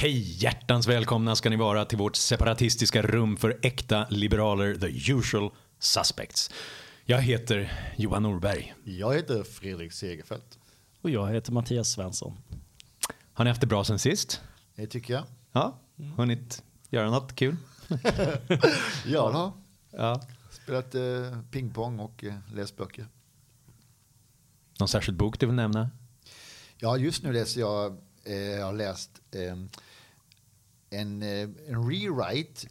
Hej, hjärtans välkomna ska ni vara till vårt separatistiska rum för äkta liberaler, the usual suspects. Jag heter Johan Norberg. Jag heter Fredrik Segerfeldt. Och jag heter Mattias Svensson. Har ni haft det bra sen sist? Det tycker jag. Ja, hunnit göra något kul? Ja. Ja. Spelat pingpong och läst böcker. Någon särskild bok du vill nämna? Ja, just nu läser jag har läst en rewrite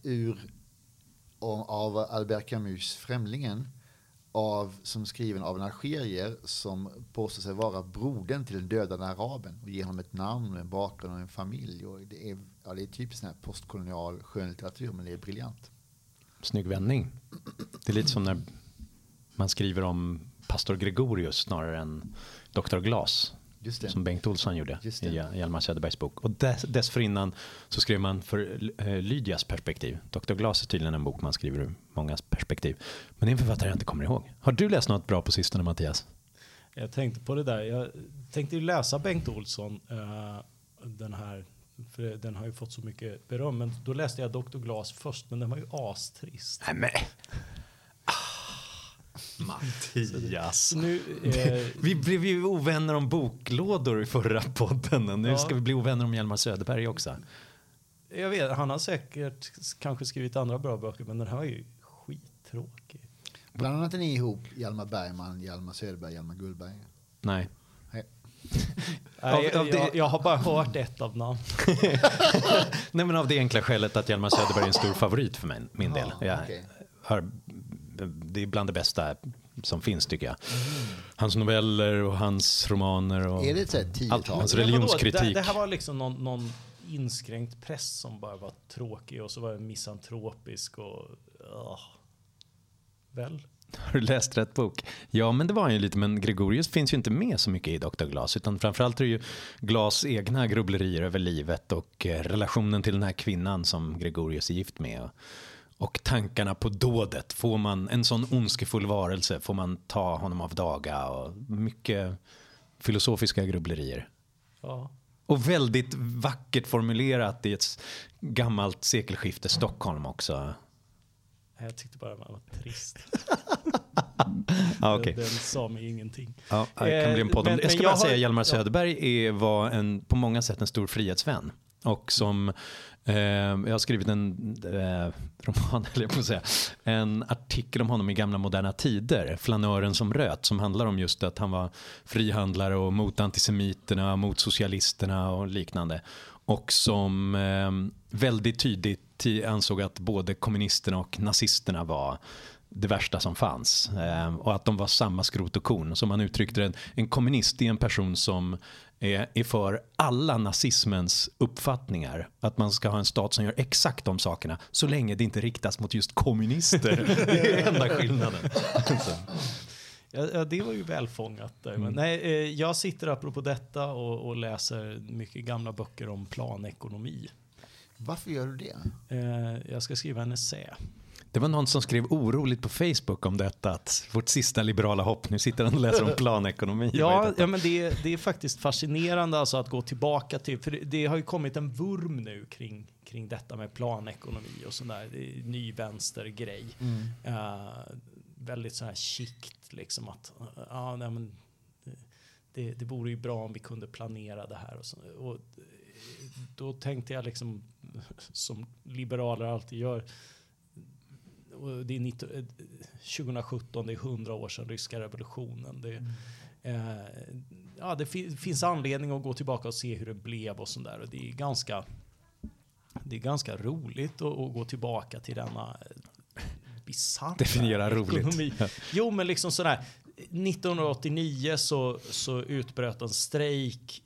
av Albert Camus Främlingen som skriven av en algerier som påstår sig vara brodern till den dödade araben och ger honom ett namn, en bakgrund och en familj. Och det är typiskt sån här postkolonial skönlitteratur, men det är briljant. Snygg vändning. Det är lite som när man skriver om pastor Gregorius snarare än Dr. Glas. Just det. Som Bengt Olsson gjorde i Hjalmar Söderbergs bok. Och dessförinnan så skrev man för Lydias perspektiv. Dr. Glas är tydligen en bok man skriver ur mångas perspektiv. Men det är en författare jag inte kommer ihåg. Har du läst något bra på sistone, Mattias? Jag tänkte på det där. Jag tänkte ju läsa Bengt Olsson, den här, för den har ju fått så mycket beröm. Men då läste jag Dr. Glas först, men den var ju astrist. Nej. Mattias. Nu, vi blev ju ovänner om boklådor i förra podden. Nu ska vi bli ovänner om Hjalmar Söderberg också. Jag vet, han har säkert kanske skrivit andra bra böcker, men den här är ju skittråkig. Bland annat är ni ihop Hjalmar Bergman, Hjalmar Söderberg, Hjalmar Gullberg. Nej. Jag har bara hört ett av namn. Nej, men av det enkla skälet att Hjalmar Söderberg är en stor favorit för min del. Det är bland det bästa som finns, tycker jag. Hans noveller och hans romaner och är det ett 10-tal? Hans religionskritik. Det här var liksom någon inskränkt press som bara var tråkig, och så var det misantropisk och väl. Har du läst rätt bok? Ja, men det var ju lite, men Gregorius finns ju inte med så mycket i Dr. Glas, utan framförallt är det ju Glas egna grubblerier över livet och relationen till den här kvinnan som Gregorius är gift med. Och tankarna på dådet. Får man en sån ondskefull varelse, får man ta honom av daga, och mycket filosofiska grubblerier. Ja. Och väldigt vackert formulerat i ett gammalt sekelskifte Stockholm också. Jag tyckte bara det var trist. Okay. Den sa mig ingenting. Ja, det kan bli en podd om det. Jag ska bara säga att Hjalmar Söderberg var på många sätt en stor frihetsvän. Och som jag har skrivit en roman, eller jag får säga, en artikel om honom i Gamla moderna tider, Flanören som röt, som handlar om just att han var frihandlare och mot antisemiterna, mot socialisterna och liknande. Och som väldigt tydligt ansåg att både kommunisterna och nazisterna var det värsta som fanns. Och att de var samma skrot och korn. Som man uttryckte det, en kommunist är en person som är för alla nazismens uppfattningar. Att man ska ha en stat som gör exakt de sakerna, så länge det inte riktas mot just kommunister. Det är enda skillnaden. Ja, det var ju välfångat där. Men nej, jag sitter apropå detta och läser mycket gamla böcker om planekonomi. Varför gör du det? Jag ska skriva en essä. Det var någon som skrev oroligt på Facebook om detta, att vårt sista liberala hopp, nu sitter han och läser om planekonomi. Ja, men det är faktiskt fascinerande alltså att gå tillbaka till, för det har ju kommit en vurm nu kring detta med planekonomi och sån där ny vänstergrej. Väldigt så här chikt liksom, att det vore ju bra om vi kunde planera det här och då tänkte jag liksom, som liberaler alltid gör, och det är 2017, det är 100 år sedan ryska revolutionen. Det finns anledning att gå tillbaka och se hur det blev och sånt där. Och det är ganska roligt att gå tillbaka till denna bisarra definiera ekonomi. Roligt. Jo, men liksom sådär. 1989 så utbröt en strejk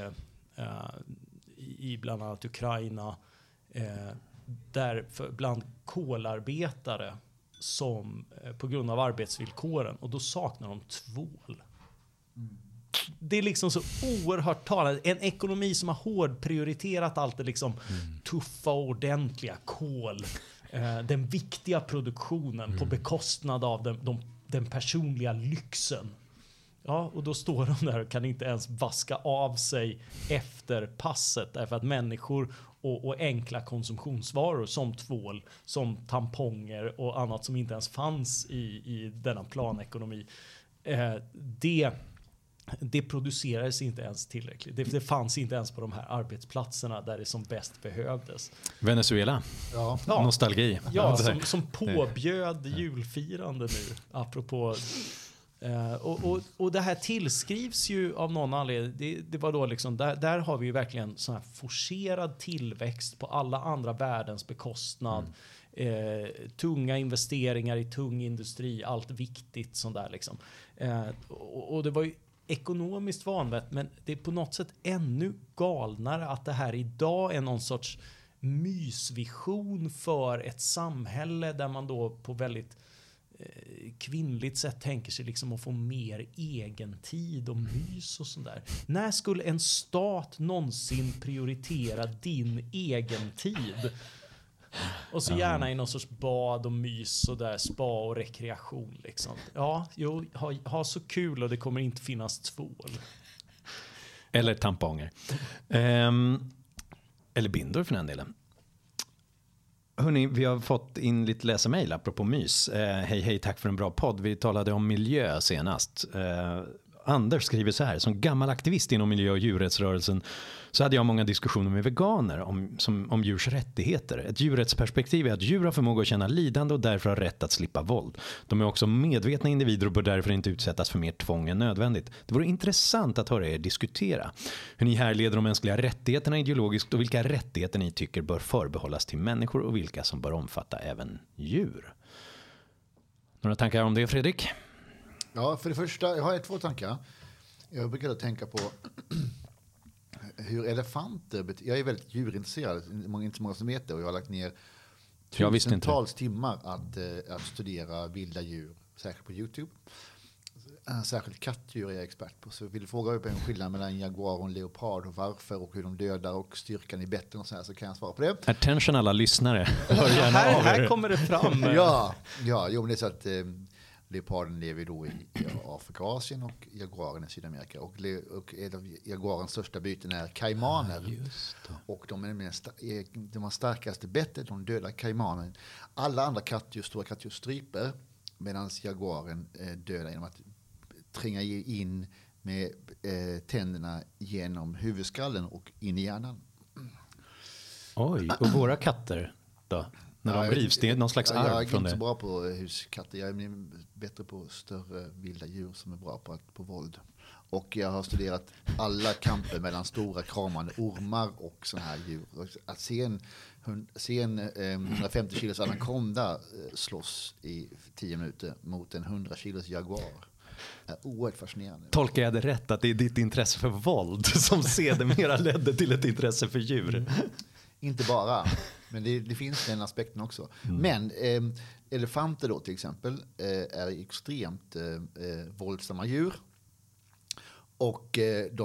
i bland annat Ukraina, där bland kolarbetare som på grund av arbetsvillkoren, och då saknar de tvål. Det är liksom så oerhört talande. En ekonomi som har hårdprioriterat allt det liksom tuffa och ordentliga, kol, den viktiga produktionen på bekostnad av den personliga lyxen. Ja, och då står de där och kan inte ens vaska av sig efter passet därför att människor och enkla konsumtionsvaror som tvål, som tamponger och annat som inte ens fanns i denna planekonomi, det producerades inte ens tillräckligt. Det fanns inte ens på de här arbetsplatserna där det som bäst behövdes. Venezuela. Ja. Nostalgi. Ja, som påbjöd julfirande nu, apropå. Och det här tillskrivs ju av någon anledning. Det var då liksom, där har vi ju verkligen sån här forcerad tillväxt på alla andra världens bekostnad. Tunga investeringar i tung industri, allt viktigt sånt där liksom. Och det var ju ekonomiskt vanvett, men det är på något sätt ännu galnare att det här idag är någon sorts mysvision för ett samhälle där man då på väldigt kvinnligt sätt tänker sig liksom att få mer egen tid och mys och sånt där. När skulle en stat någonsin prioritera din egen tid? Och så gärna i någon sorts bad och mys och där, spa och rekreation liksom. Ja, ha så kul och det kommer inte finnas tvål. Eller tamponger. Eller bindor för den delen. Hörrni, vi har fått in lite läsarmail apropå mys. Hej, tack för en bra podd. Vi talade om miljö senast. Anders skriver så här: som gammal aktivist inom miljö- och djurrättsrörelsen så hade jag många diskussioner med veganer om djurs rättigheter. Ett djurrättsperspektiv är att djur har förmåga att känna lidande och därför har rätt att slippa våld. De är också medvetna individer och bör därför inte utsättas för mer tvång än nödvändigt. Det vore intressant att höra er diskutera hur ni härleder de mänskliga rättigheterna ideologiskt och vilka rättigheter ni tycker bör förbehållas till människor och vilka som bör omfatta även djur. Några tankar om det, Fredrik? Ja, för det första, jag har 2 tankar. Jag brukar tänka på hur elefanter... Jag är väldigt djurintresserad, inte så många som vet det, och jag har lagt ner tusentals timmar att studera vilda djur, särskilt på YouTube. Särskilt kattdjur är jag expert på, så jag vill fråga upp en skillnad mellan jaguar och leopard och varför och hur de dödar och styrkan i betten och så kan jag svara på det. Attention alla lyssnare. här kommer det fram. Jo, men det är så att leoparden lever då i Afrika och Asien och jaguaren i Sydamerika. Och en av jaguarens största byten är kaimaner. Och de har starkaste bettet, de dödar kaimanen. Alla andra kattdjur, stora kattdjur, stryper, medan jaguaren dödar genom att tränga in med tänderna genom huvudskallen och in i hjärnan. Oj, och våra katter då? När de rivs, det är någon slags arv från det. Jag är inte så bra på huskatter. Jag är bättre på större vilda djur som är bra på våld. Och jag har studerat alla kamper mellan stora kramande ormar och sådana här djur. Att se en 150 kilos anakonda slåss i 10 minuter mot en 100 kilos jaguar är oerhört fascinerande. Tolkar jag det rätt att det är ditt intresse för våld som sedermera ledde till ett intresse för djur? Inte bara, men det finns den aspekten också. Men elefanter då till exempel är extremt våldsamma djur. Och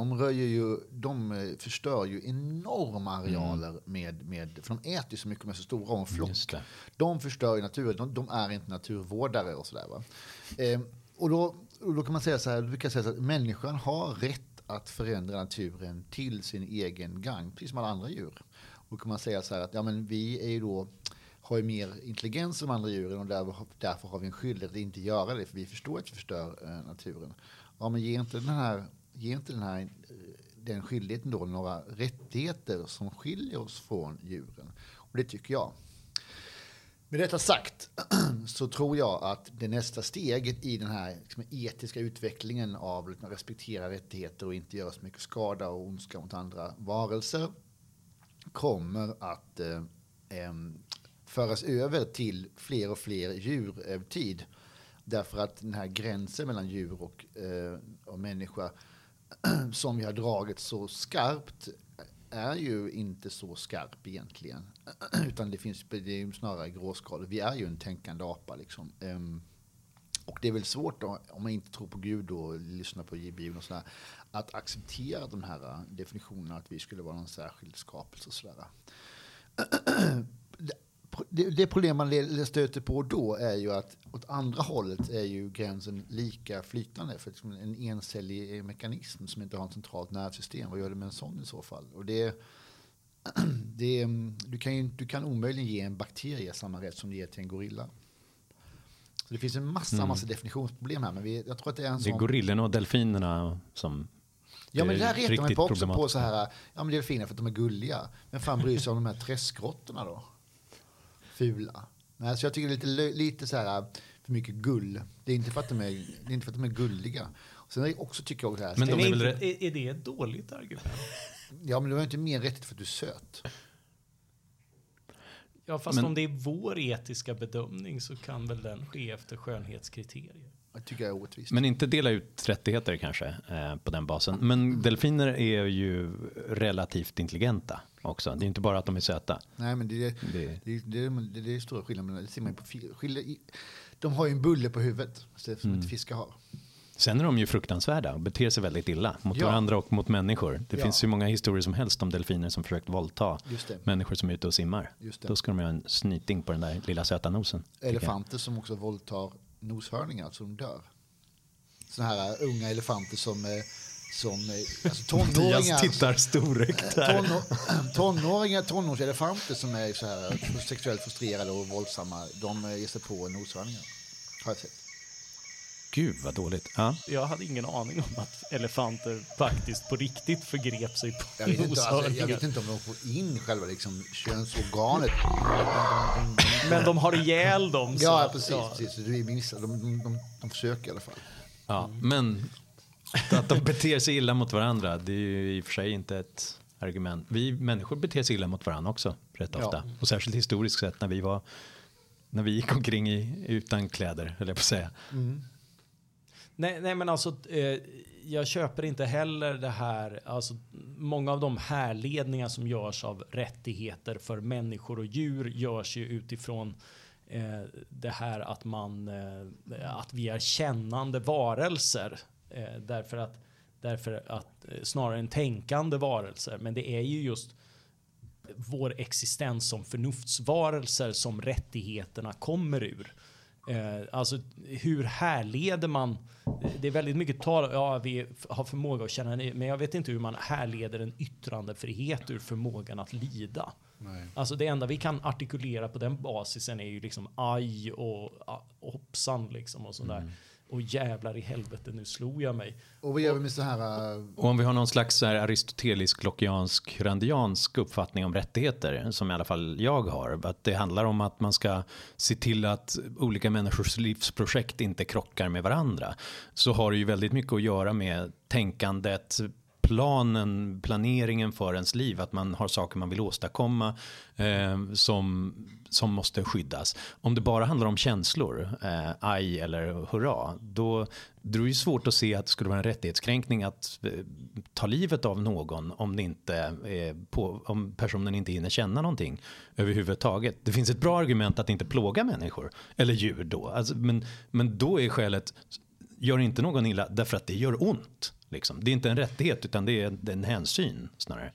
de förstör ju enorma arealer för de äter ju så mycket med så stora en flock. De förstör ju naturen, de är inte naturvårdare och sådär va. Och då kan man säga så här, du kan säga så att människan har rätt att förändra naturen till sin egen gang, precis som alla andra djur. Och kan man säga så här att men vi är ju då, har ju mer intelligens än de andra djuren och därför har vi en skyldighet att inte göra det, för vi förstår att vi förstör naturen. Ja, men ge inte den skyldigheten då några rättigheter som skiljer oss från djuren. Och det tycker jag. Med detta sagt så tror jag att det nästa steget i den här etiska utvecklingen av att respektera rättigheter och inte göra så mycket skada och ondska mot andra varelser kommer att föras över till fler och fler djur över tid. Därför att den här gränsen mellan djur och människa som vi har dragit så skarpt är ju inte så skarp egentligen. Utan det är ju snarare gråskalor. Vi är ju en tänkande apa liksom. Och det är väl svårt då, om man inte tror på Gud och lyssnar på Bibeln och sådär, att acceptera de här definitionerna att vi skulle vara någon särskild skapelse och sådär. det problem man stöter på då är ju att åt andra hållet är ju gränsen lika flytande. För liksom en encellig mekanism som inte har ett centralt nervsystem. Vad gör det med en sån i så fall? Och du kan omöjligen ge en bakterie samma rätt som du ger till en gorilla. Så det finns en massa definitionsproblem här. Men jag tror att det är en sån... Det är gorillorna och delfinerna som... Ja, men det här retar man också på så här, ja men det är fina för att de är gulliga. Men fan bryr sig om de här träskråttorna då? Fula. Nej, så jag tycker det är lite så här för mycket gull. Det är inte för att de är gulliga. Och sen också tycker jag så här, men är det ett dåligt argument? Ja, men du har inte mer rätt för att du är söt. Ja, fast om det är vår etiska bedömning så kan väl den ske efter skönhetskriterier. Jag tycker jag är orättvist. Men inte dela ut rättigheter kanske på den basen. Men delfiner är ju relativt intelligenta också. Det är inte bara att de är söta. Nej, men det är stora skillnader. Det ser man på de har ju en bulle på huvudet som inte fiskar har. Sen är de ju fruktansvärda och beter sig väldigt illa mot varandra och mot människor. Det finns ju många historier som helst om delfiner som försökt våldta människor som är ute och simmar. Då ska de ha en snyting på den där lilla söta nosen. Elefanter som också våldtar noshörningar som dör. Såna här unga elefanter som alltså tonåringar tittar storögt där. Tonårselefanter som är så här sexuellt frustrerade och våldsamma, de ger sig på noshörningar. Har jag sett. Gud vad dåligt. Ja. Jag hade ingen aning om att elefanter faktiskt på riktigt förgrep sig på noshörningar. Jag vet inte om de får in själva liksom könsorganet. Men de har ihjäl dem. Så. Ja, precis. De försöker i alla fall. Ja, men att de beter sig illa mot varandra, det är ju i och för sig inte ett argument. Vi människor beter sig illa mot varandra också rätt ofta. Och särskilt historiskt sett när vi gick omkring utan kläder, höll jag på att säga. Nej, men alltså jag köper inte heller det här, alltså många av de härledningar som görs av rättigheter för människor och djur görs ju utifrån det här att vi är kännande varelser, därför att snarare än tänkande varelser, men det är ju just vår existens som förnuftsvarelser som rättigheterna kommer ur. Alltså hur härleder man, det är väldigt mycket tal, vi har förmåga att känna, men jag vet inte hur man härleder en yttrandefrihet ur förmågan att lida. Nej. Alltså det enda vi kan artikulera på den basisen är ju liksom aj och hoppsan liksom och sådär. Och jävlar i helvete, nu slog jag mig. Och vad gör vi med så här... Och om vi har någon slags så här aristotelisk, lockiansk, randiansk uppfattning om rättigheter, som i alla fall jag har, att det handlar om att man ska se till att olika människors livsprojekt inte krockar med varandra, så har det ju väldigt mycket att göra med tänkandet, planeringen för ens liv, att man har saker man vill åstadkomma som måste skyddas. Om det bara handlar om känslor, aj eller hurra, då är det ju svårt att se att det skulle vara en rättighetskränkning att ta livet av någon om personen inte hinner känna någonting överhuvudtaget. Det finns ett bra argument att inte plåga människor eller djur då. Alltså, men då är skälet, gör inte någon illa därför att det gör ont. Liksom. Det är inte en rättighet utan det är en hänsyn snarare.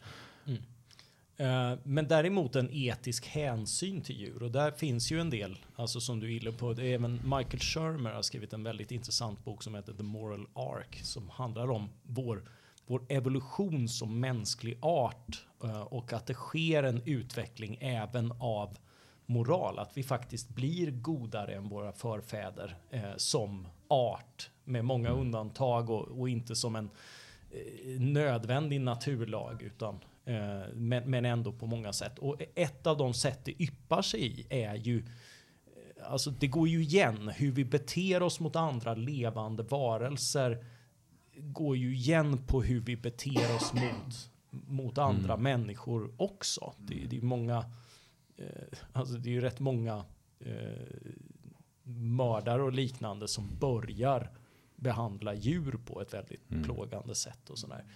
Men däremot en etisk hänsyn till djur, och där finns ju en del, alltså som du gillar på, även Michael Shermer har skrivit en väldigt intressant bok som heter The Moral Arc, som handlar om vår evolution som mänsklig art, och att det sker en utveckling även av moral, att vi faktiskt blir godare än våra förfäder som art, med många undantag och inte som en nödvändig naturlag, utan men ändå på många sätt. Och ett av de sätt det yppar sig i är ju, alltså det går ju igen, hur vi beter oss mot andra levande varelser går ju igen på hur vi beter oss mot andra människor också. Det är många, alltså det är ju rätt många mördare och liknande som börjar behandla djur på ett väldigt plågande sätt och sådär.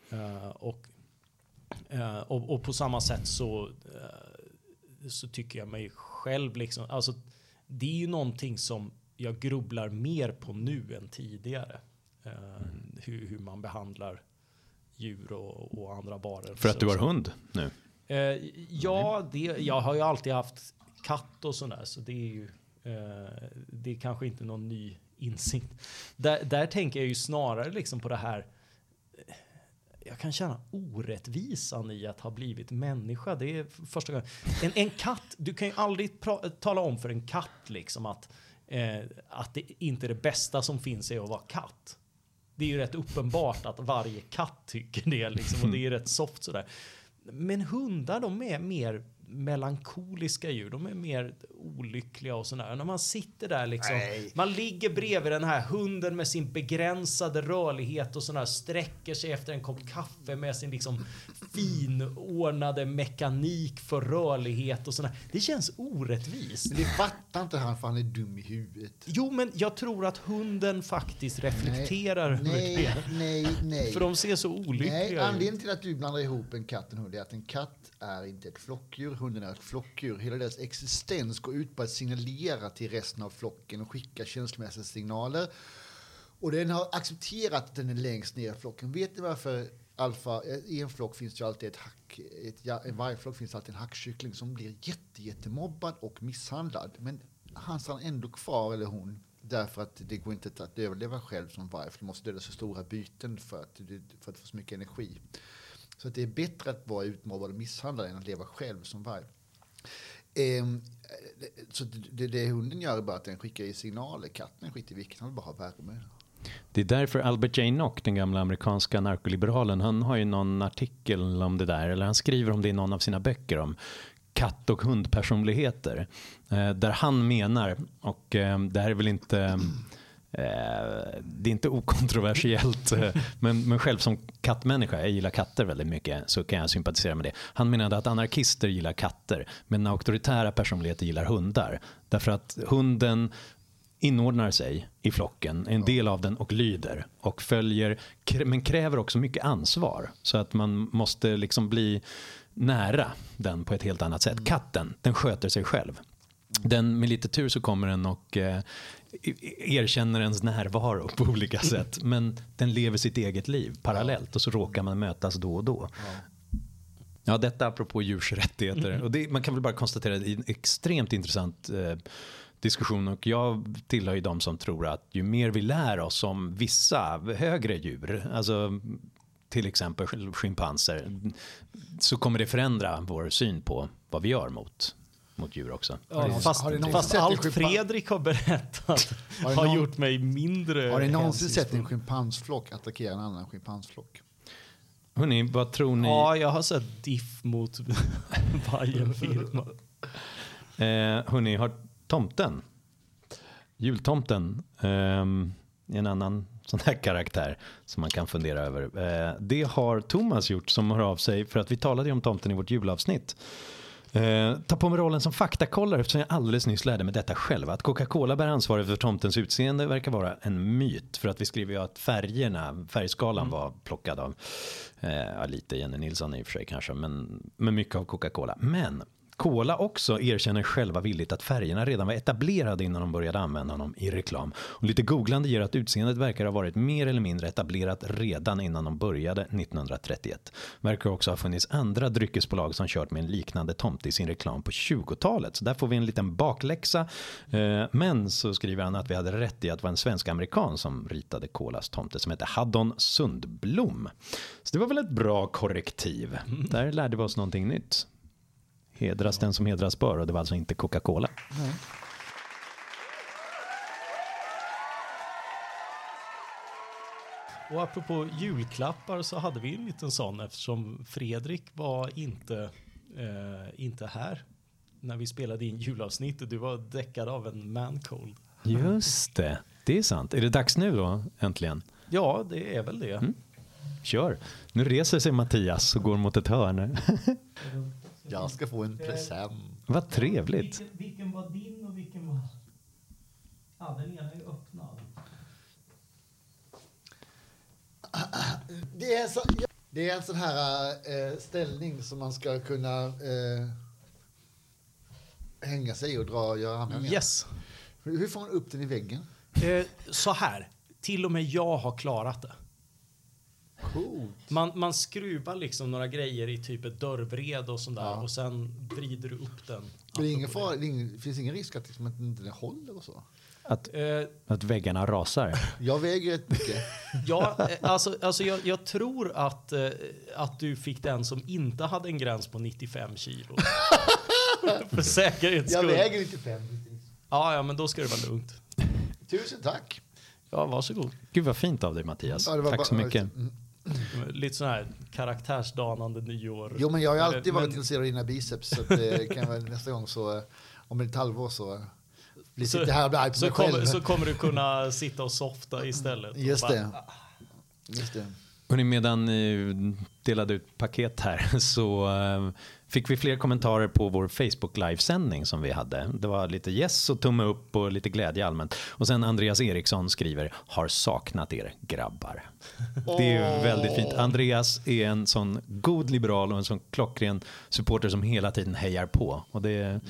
Och på samma sätt så tycker jag mig själv liksom, alltså det är ju någonting som jag grubblar mer på nu än tidigare. Hur man behandlar djur och andra varelser. För att du har hund nu? Jag har ju alltid haft katt och sådär. Så det är ju det är kanske inte någon ny insikt. Där tänker jag ju snarare liksom på det här. Jag kan känna orättvisan i att ha blivit människa. Det är första gången. En katt, du kan ju aldrig tala om för en katt liksom att det inte är det bästa som finns är att vara katt. Det är ju rätt uppenbart att varje katt tycker det liksom, och det är rätt soft sådär. Men hundar, de är mer melankoliska djur. De är mer olyckliga och sådär. När man sitter där liksom, man ligger bredvid den här hunden med sin begränsade rörlighet och sådär, sträcker sig efter en kopp kaffe med sin liksom finordnade mekanik för rörlighet och sådär. Det känns orättvist. Men det fattar inte han, för han är dum i huvudet. Jo, men jag tror att hunden faktiskt reflekterar över det. Nej. För de ser så olyckliga ut. Anledningen till att du blandar ihop en katt och en hund är att en katt är inte ett flockdjur, hunden är ett flockdjur. Hela deras existens går ut på att signalera till resten av flocken och skicka känslomässiga signaler. Och den har accepterat att den är längst ner i flocken. Vet ni varför alfa, i en flock finns det ju alltid i varje flock finns det alltid en hackkyckling som blir jättemobbad och misshandlad. Men han stannar ändå kvar, eller hon, därför att det går inte att överleva själv som varg, för du måste döda så stora byten för att få så mycket energi. Så att det är bättre att vara utmobbad och misshandlad än att leva själv som varg. Så det hunden gör är bara att den skickar i signaler. Katten skiter i vilken, han vill bara ha värme. Det är därför Albert J. Nock, den gamla amerikanska narkoliberalen, han har ju någon artikel om det där, eller han skriver om det i någon av sina böcker om katt- och hundpersonligheter. Där han menar, och det här är väl inte... det är inte okontroversiellt, men själv som kattmänniska, jag gillar katter väldigt mycket, så kan jag sympatisera med det. Han menade att anarkister gillar katter, men auktoritära personligheter gillar hundar. Därför att hunden inordnar sig i flocken, en del av den, och lyder och följer, men kräver också mycket ansvar, så att man måste liksom bli nära den på ett helt annat sätt. Katten, den sköter sig själv. Den, med lite tur så kommer den och erkänner ens närvaro på olika sätt, men den lever sitt eget liv parallellt, och så råkar man mötas då och då. Ja, detta apropå djurs rättigheter. Och det, man kan väl bara konstatera att det är en extremt intressant diskussion, och jag tillhör ju de som tror att ju mer vi lär oss om vissa högre djur, alltså till exempel schimpanser, så kommer det förändra vår syn på vad vi gör mot djur också. Ja, fast allt Fredrik har berättat har gjort mig mindre. Har ni någonsin sett en schimpansflock attackera en annan schimpansflock? Hörrni, vad tror ni? Ja, jag har sett diff mot Bajen-firma. Hörrni, har tomten, jultomten, en annan sån här karaktär som man kan fundera över. Det har Thomas gjort, som hör av sig, för att vi talade om tomten i vårt julavsnitt. Ta på mig rollen som faktakollare, eftersom jag alldeles nyss lärde mig detta själv. Att Coca-Cola bär ansvar för tomtens utseende verkar vara en myt. För att vi skriver ju att färgskalan var plockad av lite Jenny Nilsson i och för sig kanske, men mycket av Coca-Cola. Men Cola också erkänner själva villigt att färgerna redan var etablerade innan de började använda dem i reklam. Och lite googlande ger att utseendet verkar ha varit mer eller mindre etablerat redan innan de började 1931. Verkar också ha funnits andra dryckesbolag som kört med en liknande tomte i sin reklam på 20-talet. Så där får vi en liten bakläxa. Men så skriver han att vi hade rätt i att det var en svensk-amerikan som ritade Colas tomte, som hette Haddon Sundblom. Så det var väl ett bra korrektiv. Där lärde vi oss någonting nytt. Hedras den som hedras bör, och det var alltså inte Coca-Cola. Nej. Och apropå julklappar så hade vi en liten sån, eftersom Fredrik var inte här när vi spelade in julavsnittet. Du var däckad av en man-cold. Just det, det är sant. Är det dags nu då, äntligen? Ja, det är väl det. Kör. Nu reser sig Mattias och går mot ett hörn. Jag ska få en present. Vad trevligt. Vilken var din och vilken var... Ja, den ena är öppnad. Det är en sån här ställning som man ska kunna hänga sig och göra användningar. Yes. Hur får man upp den i väggen? Så här. Till och med jag har klarat det. Man skruvar liksom några grejer i typ ett dörrvred och sånt där och sen vrider du upp den. Det finns ingen risk att liksom inte den håller och så? Att väggarna rasar. Jag väger rätt mycket. Ja, alltså jag tror att du fick den som inte hade en gräns på 95 kilo. För säkerhets skull. Jag väger 95. Ja, men då ska det vara lugnt. Tusen tack. Ja, varsågod. Gud vad fint av dig Mattias. Tack så mycket. Lite sån här karaktärsdanande nyår. Jo, men jag har ju alltid varit intresserad av dina biceps. Så det kan väl nästa gång så, om ett halvår så... Så kommer du kunna sitta och softa istället. Just det. Hörrni, medan ni delade ut paket här så fick vi fler kommentarer på vår Facebook livesändning som vi hade. Det var lite yes och tumme upp och lite glädje allmänt. Och sen Andreas Eriksson skriver, har saknat er grabbar. Det är väldigt fint. Andreas är en sån god liberal och en sån klockren supporter som hela tiden hejar på. Och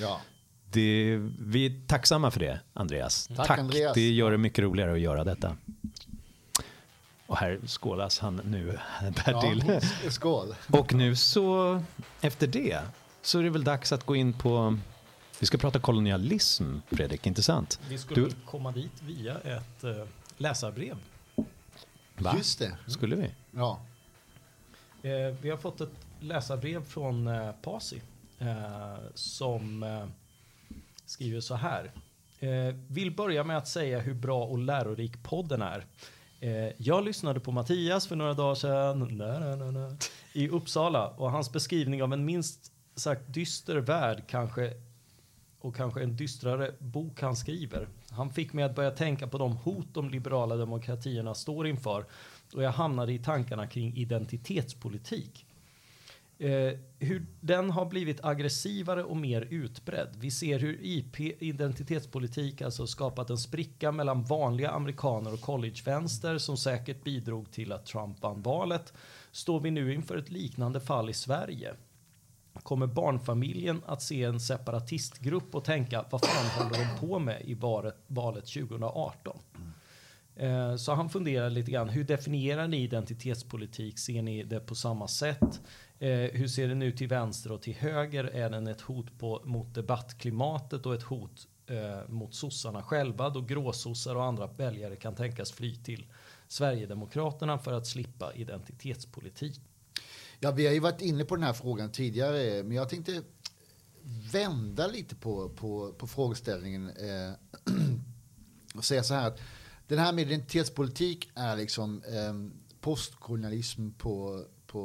vi är tacksamma för det, Andreas. Tack. Andreas. Det gör det mycket roligare att göra detta. Och här skålas han nu därtill. Ja, skål. Och nu så, efter det, så är det väl dags att gå in på... Vi ska prata kolonialism, Fredrik, inte sant? Vi skulle komma dit via ett läsarbrev. Va? Just det. Skulle vi? Ja. Vi har fått ett läsarbrev från Pasi som skriver så här. Vill börja med att säga hur bra och lärorik podden är. Jag lyssnade på Mattias för några dagar sedan i Uppsala och hans beskrivning av en minst sagt dyster värld kanske en dystrare bok han skriver. Han fick mig att börja tänka på de hot de liberala demokratierna står inför och jag hamnade i tankarna kring identitetspolitik. Hur den har blivit aggressivare och mer utbredd. Vi ser hur identitetspolitik alltså skapat en spricka mellan vanliga amerikaner och collegevänster som säkert bidrog till att Trump vann valet. Står vi nu inför ett liknande fall i Sverige? Kommer barnfamiljen att se en separatistgrupp och tänka vad fan håller de på med i valet 2018? Så han funderar lite grann, hur definierar ni identitetspolitik? Ser ni det på samma sätt? Hur ser den ut till vänster och till höger? Är den ett hot mot debattklimatet och ett hot mot sossarna själva? Då gråsossar och andra väljare kan tänkas fly till Sverigedemokraterna för att slippa identitetspolitik. Ja, vi har ju varit inne på den här frågan tidigare, men jag tänkte vända lite på frågeställningen och säga så här att den här med identitetspolitik är liksom postkolonialism på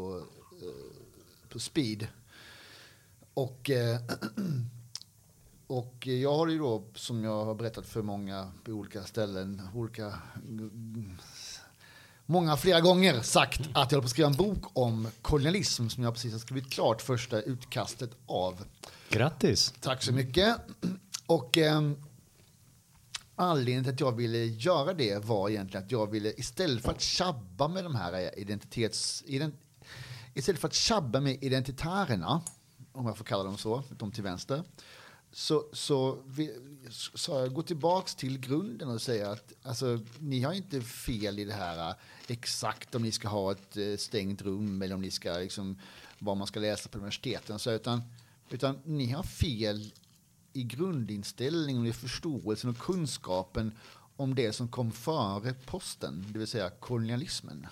speed. Och jag har ju då, som jag har berättat för många på olika ställen, många flera gånger sagt att jag håller på att skriva en bok om kolonialism som jag precis har skrivit klart första utkastet av. Grattis! Tack så mycket. Och anledningen till att jag ville göra det var egentligen att jag ville, istället för att tjabba med de här istället för att tjabba med identitärerna, om jag får kalla dem så, de till vänster, så jag gå tillbaks till grunden och säga att alltså, ni har inte fel i det här exakt om ni ska ha ett stängt rum eller om ni ska liksom, vad man ska läsa på universiteten, så, utan ni har fel i grundinställningen, i förståelsen och kunskapen om det som kom före posten, det vill säga kolonialismen.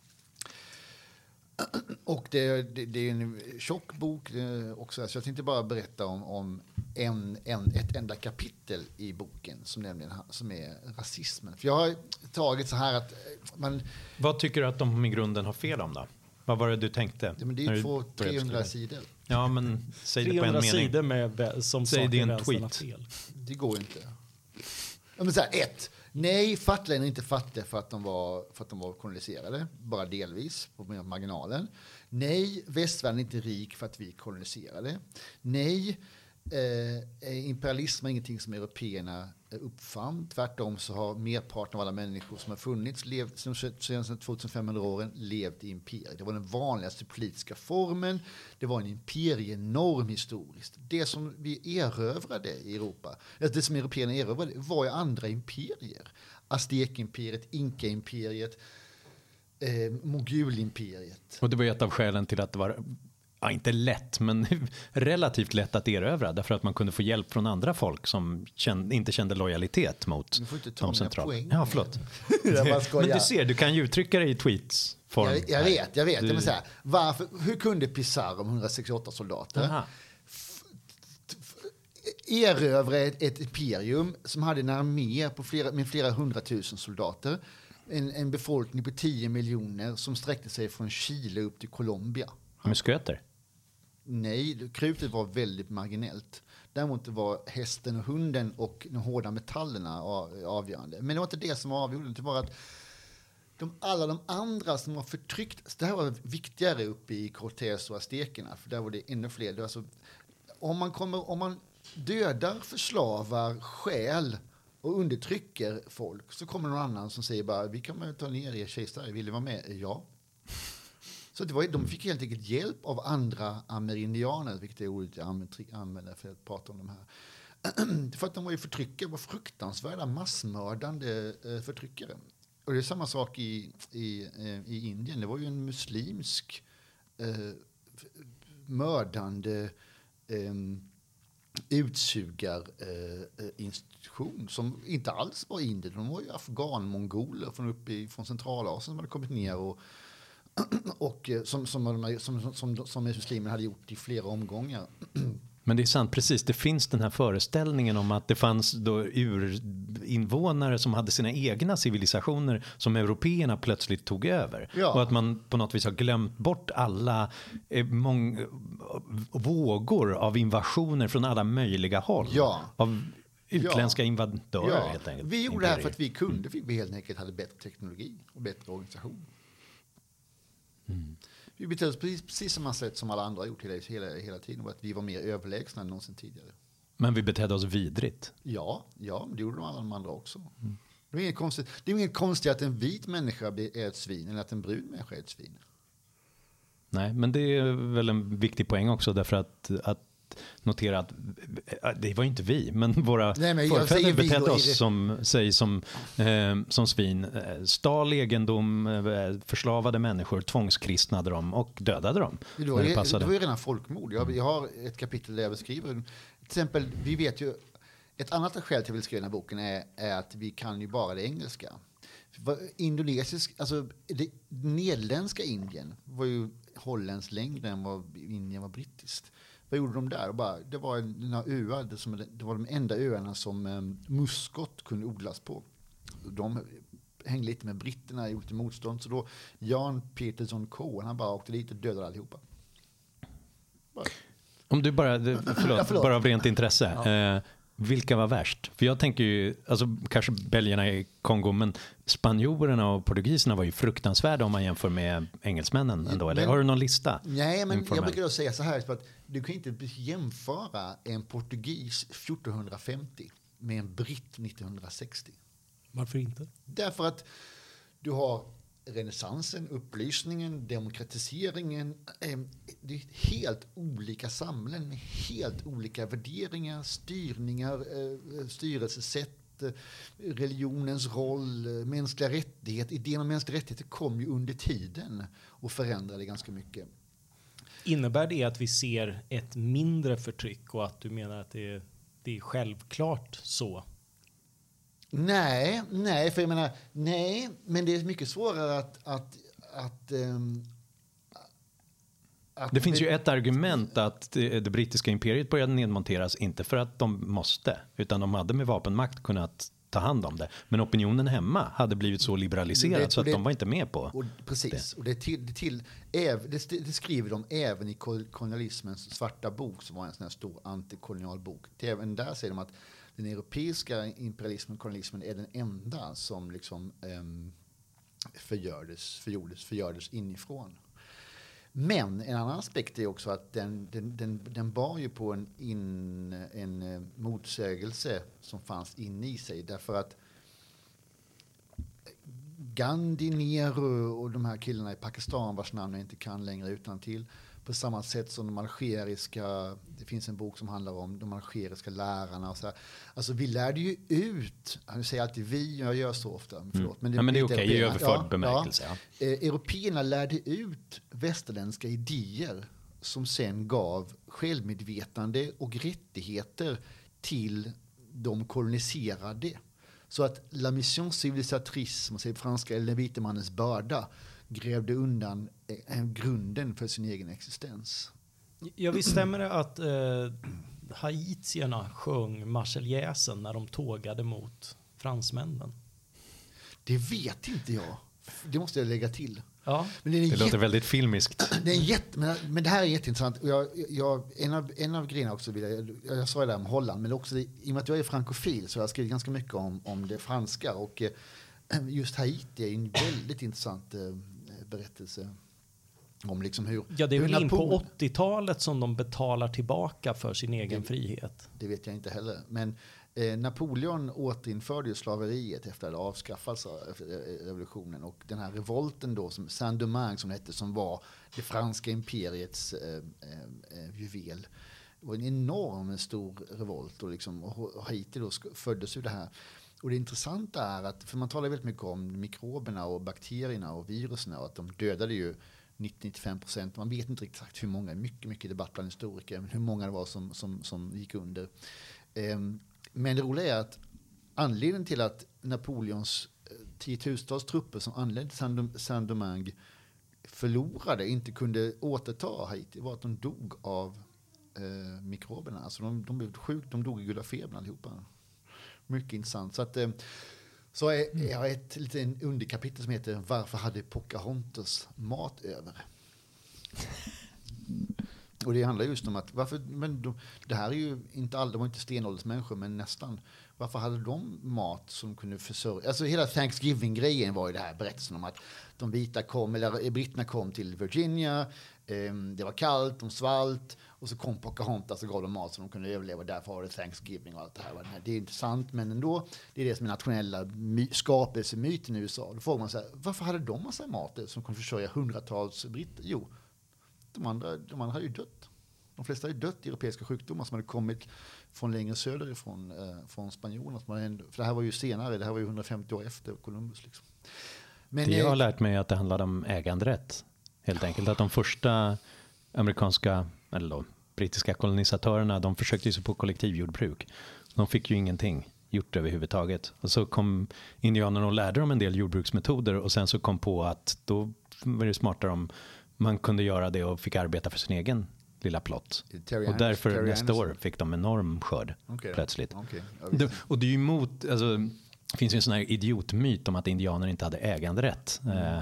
Och det är en tjock bok också, så jag tänkte bara berätta om ett enda kapitel i boken som är rasismen. För jag har tagit så här att Vad tycker du att de i grunden har fel om då? Vad var det du tänkte? Ja, men det är ju 300 sidor. Ja, men säg det på en mening. 300 sidor med som säg det i en tweet. Fel. Det går inte. Ja, men så här, 1. Nej, fattigländer är inte fattiga för att de var koloniserade, bara delvis på marginalen. Nej, västvärlden är inte rik för att vi koloniserade. Nej, imperialism är ingenting som européerna uppfann. Tvärtom så har merparten av alla människor som har funnits sedan 2500 åren levt i imperier. Det var den vanligaste politiska formen. Det var en imperienorm historiskt. Det som vi erövrade i Europa, det som européerna erövrade var ju andra imperier. Aztekimperiet, Inka-imperiet, Mogulimperiet. Och det var ett av skälen till att det var, inte lätt, men relativt lätt att erövra. Därför att man kunde få hjälp från andra folk som inte kände lojalitet mot de centrala. Ja, förlåt. Men du ser, du kan ju uttrycka dig i tweetsform. Jag vet. Men så här, hur kunde Pizarro med 168 soldater erövra ett imperium som hade en armé med flera hundratusen soldater? En befolkning på 10 miljoner som sträckte sig från Chile upp till Colombia. Med sköter? Nej, krutet var väldigt marginellt. Däremot var hästen och hunden och de hårda metallerna avgörande. Men det var inte det som var avgörande. Det var att alla de andra som var förtryckt, det här var viktigare uppe i Cortés och aztekerna, för där var det ännu fler. Det var alltså, om man dödar, förslavar, stjäl och undertrycker folk, så kommer någon annan som säger bara, vi kan väl ta ner er kejsare, vill du vara med? Ja. Så de fick helt enkelt hjälp av andra amerindianer, vilket är ordet jag använder för att prata om de här. För att de var ju förtryckare, var fruktansvärda, massmördande förtryckare. Och det är samma sak i Indien. Det var ju en muslimsk mördande utsugarinstitution som inte alls var Indien. De var ju afghan-mongoler från Centralasien som hade kommit ner och som muslimer hade gjort i flera omgångar. Men det är sant, precis. Det finns den här föreställningen om att det fanns då urinvånare som hade sina egna civilisationer som européerna plötsligt tog över. Ja. Och att man på något vis har glömt bort alla vågor av invasioner från alla möjliga håll. Ja. Av utländska invadörer helt enkelt. Vi gjorde det här för att vi kunde. Vi helt enkelt hade bättre teknologi och bättre organisation. Mm. Vi betedde oss precis samma sätt som alla andra har gjort hela tiden. Att vi var mer överlägsna än någonsin tidigare. Men vi betedde oss vidrigt. Ja, det gjorde alla de andra också. Mm. Det är inget konstigt att en vit människa är ett svin eller att en brun människa är ett svin. Nej, men det är väl en viktig poäng också, därför att notera att det var inte vi, men våra förfäder betedde oss som svin, stal egendom, förslavade människor, tvångskristnade dem och dödade dem. Det var ju redan folkmord. Jag har ett kapitel där jag beskriver, till exempel, vi vet ju, ett annat skäl till att jag vill skriva den här boken är att vi kan ju bara det engelska. Det nederländska Indien var ju holländskt längre än vad Indien var brittiskt. Vad gjorde de där? Det var de enda öarna som muskot kunde odlas på. De hängde lite med britterna, gjorde motstånd. Så då Jan Peterson Cohen, han bara åkte dit och dödade allihopa. Om du bara av rent intresse. Ja. Vilka var värst? För jag tänker ju, alltså kanske belgarna i Kongo, men spanjorerna och portugiserna var ju fruktansvärda om man jämför med engelsmännen ändå. Eller har du någon lista? Nej, men jag brukar då säga så här, för att du kan inte jämföra en portugis 1450 med en britt 1960. Varför inte? Därför att du har renässansen, upplysningen, demokratiseringen. Det är helt olika samhällen med helt olika värderingar, styrningar, styrelsesätt, religionens roll, mänskliga rättigheter. Idén om mänskliga rättigheter kom ju under tiden och förändrade ganska mycket. Innebär det att vi ser ett mindre förtryck och att du menar att det är självklart så? Nej, för jag menar, men det är mycket svårare att det finns ju ett argument att det brittiska imperiet började nedmonteras, inte för att de måste, utan de hade med vapenmakt kunnat ta hand om det. Men opinionen hemma hade blivit så liberaliserad så att de var inte med på precis. det. Och det skriver de även i kolonialismens svarta bok, som var en sån här stor antikolonial bok. Även där säger de att den europeiska imperialismen och kolonialismen är den enda som liksom förgördes inifrån. Men en annan aspekt är också att den bar ju på en motsägelse som fanns inne i sig. Därför att Gandhi, Nehru och de här killarna i Pakistan, vars namn jag inte kan längre utan till, På samma sätt som de algeriska, det finns en bok som handlar om de algeriska lärarna och så här. Alltså vi lärde ju ut, jag säger alltid vi, jag gör så ofta, förlåt. Men det är okej, i överförd bemärkelse. Ja. Européerna lärde ut västerländska idéer som sen gav självmedvetande och rättigheter till de koloniserade. Så att la mission civilisatrice, som man säger på franska, eller den vite mannens börda, grävde undan grunden för sin egen existens. Ja, visst stämmer det att haitierna sjöng Marseljäsen när de tågade mot fransmännen? Det vet inte jag. Det måste jag lägga till. Ja. Men det låter väldigt filmiskt. Men det här är jätteintressant. En av grejerna också, jag sa det där om Holland, men också i och med att jag är frankofil så har jag skrivit ganska mycket om det franska. Och just Haiti är en väldigt intressant berättelse om liksom hur... Ja, det är väl in på 80-talet som de betalar tillbaka för sin egen frihet. Det vet jag inte heller. Men Napoleon återinförde ju slaveriet efter att det avskaffats av revolutionen. Och den här revolten då, som Saint-Domingue som det hette, som var det franska imperiets juvel. Det var en enorm stor revolt. Och Haiti då föddes ur det här. Och det intressanta är att, för man talar väldigt mycket om mikroberna och bakterierna och virusen och att de dödade ju 90-95%. Man vet inte exakt hur många, mycket debatt bland historiker, men hur många det var som gick under. Men det roliga är att anledningen till att Napoleons tiotusentals trupper som anlände till Saint-Domingue förlorade, inte kunde återta Haiti, var att de dog av mikroberna. Alltså de blev sjuka, de dog i gula febern allihopa. Mycket intressant. Så jag har ett litet underkapitel som heter Varför hade Pocahontas mat över? Och det handlar just om att det här är ju inte alla, de var inte stenåldersmänniskor, men nästan. Varför hade de mat som kunde försörja? Alltså hela Thanksgiving-grejen var ju det här berättelsen om att de vita kom, eller britterna kom till Virginia, det var kallt, de svalt, och så kom Pocahontas och gav dem mat så de kunde överleva. Därför var det Thanksgiving och allt det här. Det är intressant, men ändå, det är det som är nationella skapelsemyten i USA. Då frågar man sig, varför hade de massa mat som kunde försörja hundratals britter? Jo, de andra hade ju dött. De flesta hade dött i europeiska sjukdomar som hade kommit från längre söderifrån, från spanjorerna. För det här var ju senare, det här var ju 150 år efter Columbus. Liksom. Men jag har lärt mig att det handlade om äganderätt. Helt enkelt att de första amerikanska, eller då, brittiska kolonisatörerna, de försökte ju sig på kollektivjordbruk. De fick ju ingenting gjort överhuvudtaget. Och så kom indianerna och lärde dem en del jordbruksmetoder och sen så kom på att då var det smartare om man kunde göra det och fick arbeta för sin egen lilla plott. Och därför nästa år fick de enorm skörd plötsligt. Och det är ju emot, alltså, det finns ju en sån här idiotmyt om att indianer inte hade äganderätt.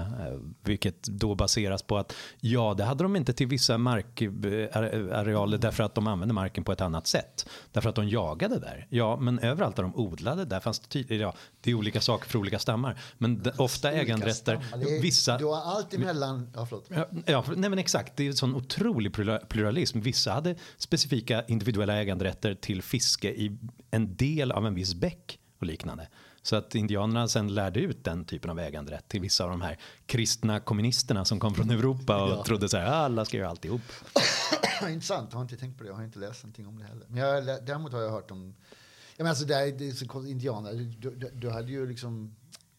Vilket då baseras på att det hade de inte till vissa markarealer därför att de använde marken på ett annat sätt. Därför att de jagade där. Ja, men överallt där de odlade, där fanns det det är olika saker för olika stammar. Men ofta äganderätter, vissa... Du har allt emellan... Nej men exakt, det är en sån otrolig pluralism. Vissa hade specifika individuella äganderätter till fiske i en del av en viss bäck och liknande. Så att indianerna sen lärde ut den typen av äganderätt till vissa av de här kristna kommunisterna som kom från Europa och trodde så här, alla ska göra alltihop. Intressant, jag har inte tänkt på det, jag har inte läst någonting om det heller. Men däremot har jag hört om, det är så indianer, du hade ju liksom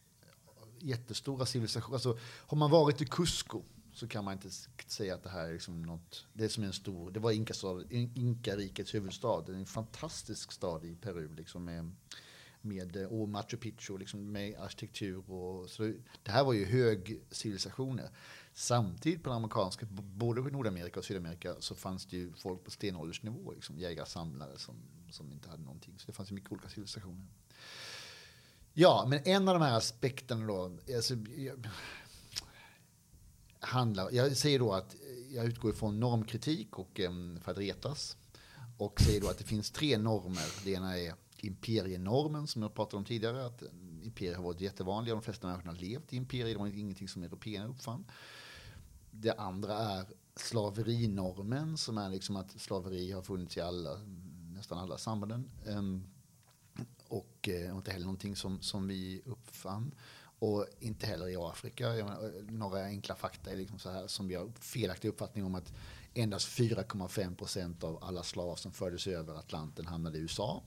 jättestora civilisationer. Alltså, har man varit i Cusco så kan man inte säga att det här är liksom något, det är som en stor, det var Inka-rikets huvudstad, en fantastisk stad i Peru liksom med Machu Picchu liksom, med arkitektur och så. Det här var ju hög civilisationer. Samtidigt på den amerikanska, både i Nordamerika och Sydamerika, så fanns det ju folk på stenåldersnivå, liksom jägare-samlare som inte hade någonting. Så det fanns ju mycket olika civilisationer. Ja, men en av de här aspekterna då, alltså, jag säger då att jag utgår ifrån normkritik och för att retas, och säger då att det finns 3 normer. Det ena är imperienormen som jag pratade om tidigare, att imperier har varit jättevanliga, de flesta människorna har levt i imperier, det var ingenting som européerna uppfann. Det andra är slaverinormen, som är liksom att slaveri har funnits i nästan alla sambanden, och inte heller någonting som vi uppfann. Och inte heller i Afrika. Några enkla fakta är liksom så här, som vi har felaktig uppfattning om, att endast 4,5% av alla slavar som fördes över Atlanten hamnade i USA.